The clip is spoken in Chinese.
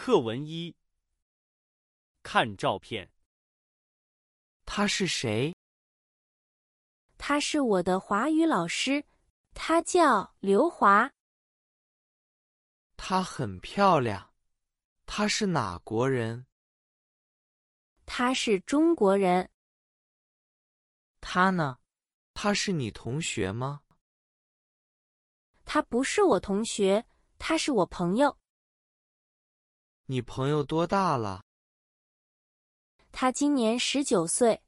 课文1，看照片。 他是谁？ 他是我的华语老师，他叫刘华。 她很漂亮。他是哪国人？ 他是中国人。 他呢？他是你同学吗？ 他不是我同学，他是我朋友。 你朋友多大了？ 他今年19岁。